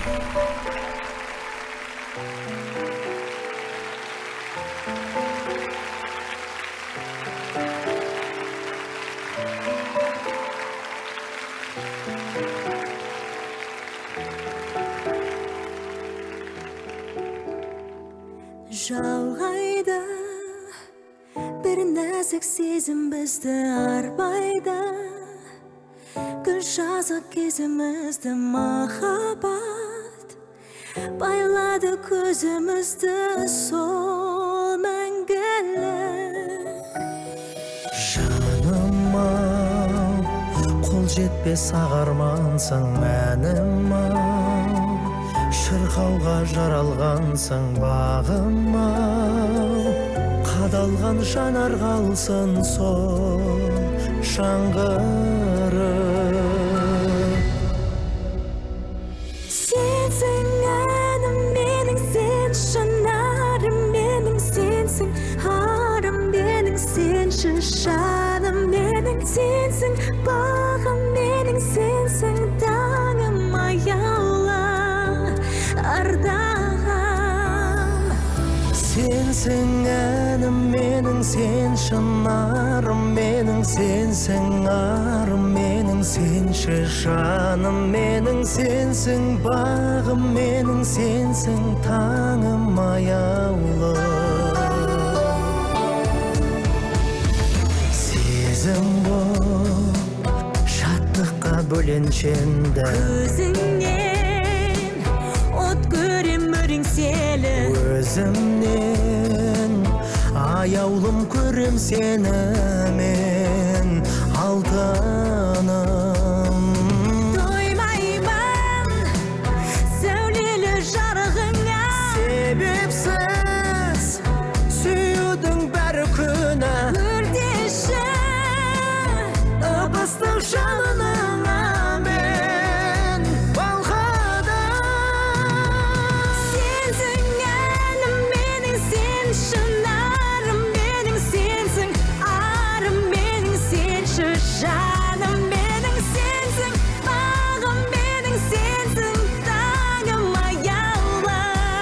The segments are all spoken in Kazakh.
Жалғайды бір нәзік сезім бізді арбайды, гүл жазық кезімізді махаббат байлады көзімізді сол мәңгілік. Жаным-ау, қол жетпес ағармансың мәнім-ау, шырқауға жаралғансың бағым-ау, қадалған жанар қалсын сол жаңғырып. Сенсің әнім менің, сен шынарым менің, сенсің арым менің, сенші жаным менің, сенсің бағым менің, сенсің таңым аяулы ардағым. Сенсің әнім менің, сен шынарым менің, сенсің арым менің, сенші жаным менің, сенсің бағым менің, сенсің таңым аяулы. Сезім болып шаттыққа бөленшенді, Көзіңнен от көрем өреңселі, өзімнен аяулым көрем сені мен алтыным. тоймаймын сәулелі жарығыңа, Себепсіз сүюдің бәрі күні, өртеші ып-ыстық жалыныңа мен балқыдым. Сенсің әнім менің, сен шынарым менің, сенсің арым менің, сенші жаным менің, сенсің бағым менің, сенсің таңым аяулы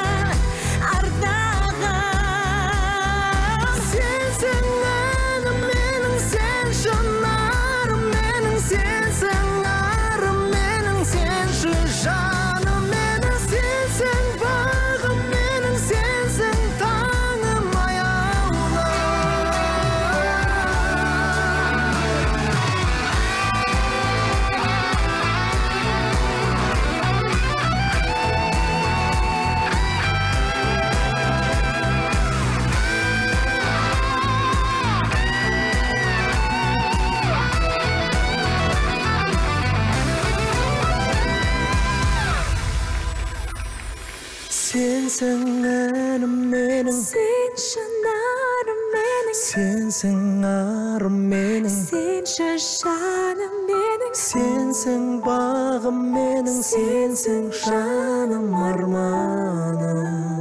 ардағым. Сенсің әнім менің, сен шынарым менің, сенсің арым менің, сенші жаным менің, сенсің бағым менің, сенсің таңым аяулы. Сенсің әнім менің, Сен шынарым менің, сенсің арым менің, сенші жаным менің, сенсің бағым менің, сенсің жаным арманым.